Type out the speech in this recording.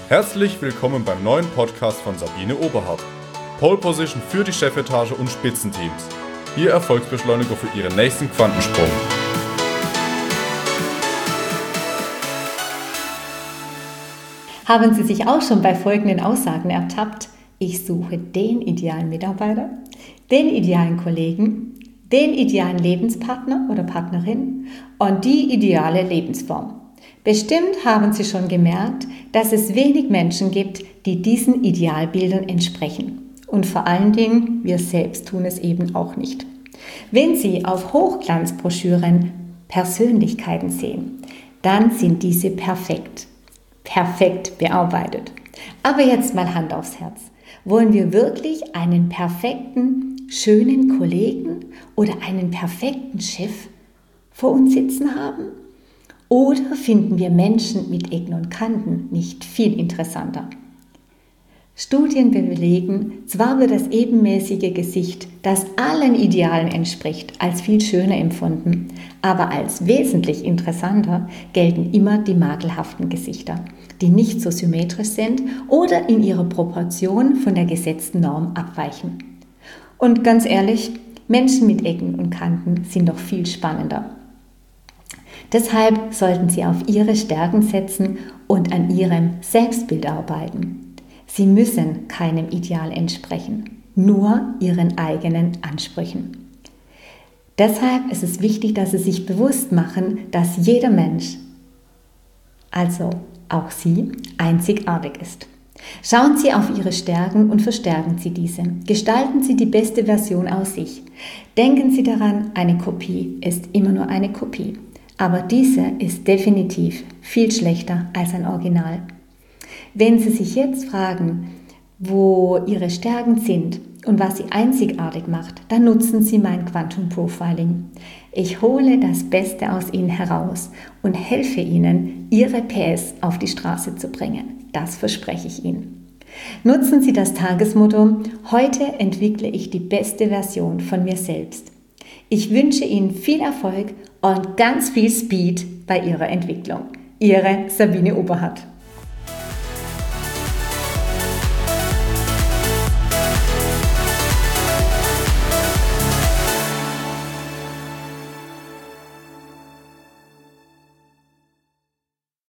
Herzlich willkommen beim neuen Podcast von Sabine Oberhardt. Pole Position für die Chefetage und Spitzenteams. Ihr Erfolgsbeschleuniger für Ihren nächsten Quantensprung. Haben Sie sich auch schon bei folgenden Aussagen ertappt? Ich suche den idealen Mitarbeiter, den idealen Kollegen, den idealen Lebenspartner oder Partnerin und die ideale Lebensform. Bestimmt haben Sie schon gemerkt, dass es wenig Menschen gibt, die diesen Idealbildern entsprechen. Und vor allen Dingen, wir selbst tun es eben auch nicht. Wenn Sie auf Hochglanzbroschüren Persönlichkeiten sehen, dann sind diese perfekt bearbeitet. Aber jetzt mal Hand aufs Herz. Wollen wir wirklich einen perfekten, schönen Kollegen oder einen perfekten Chef vor uns sitzen haben? Oder finden wir Menschen mit Ecken und Kanten nicht viel interessanter? Studien belegen, zwar wird das ebenmäßige Gesicht, das allen Idealen entspricht, als viel schöner empfunden, aber als wesentlich interessanter gelten immer die makelhaften Gesichter, die nicht so symmetrisch sind oder in ihrer Proportion von der gesetzten Norm abweichen. Und ganz ehrlich, Menschen mit Ecken und Kanten sind doch viel spannender. Deshalb sollten Sie auf Ihre Stärken setzen und an Ihrem Selbstbild arbeiten. Sie müssen keinem Ideal entsprechen, nur Ihren eigenen Ansprüchen. Deshalb ist es wichtig, dass Sie sich bewusst machen, dass jeder Mensch, also auch Sie, einzigartig ist. Schauen Sie auf Ihre Stärken und verstärken Sie diese. Gestalten Sie die beste Version aus sich. Denken Sie daran, eine Kopie ist immer nur eine Kopie. Aber diese ist definitiv viel schlechter als ein Original. Wenn Sie sich jetzt fragen, wo Ihre Stärken sind und was Sie einzigartig macht, dann nutzen Sie mein Quantum Profiling. Ich hole das Beste aus Ihnen heraus und helfe Ihnen, Ihre PS auf die Straße zu bringen. Das verspreche ich Ihnen. Nutzen Sie das Tagesmotto: Heute entwickle ich die beste Version von mir selbst. Ich wünsche Ihnen viel Erfolg und ganz viel Speed bei Ihrer Entwicklung. Ihre Sabine Oberhardt.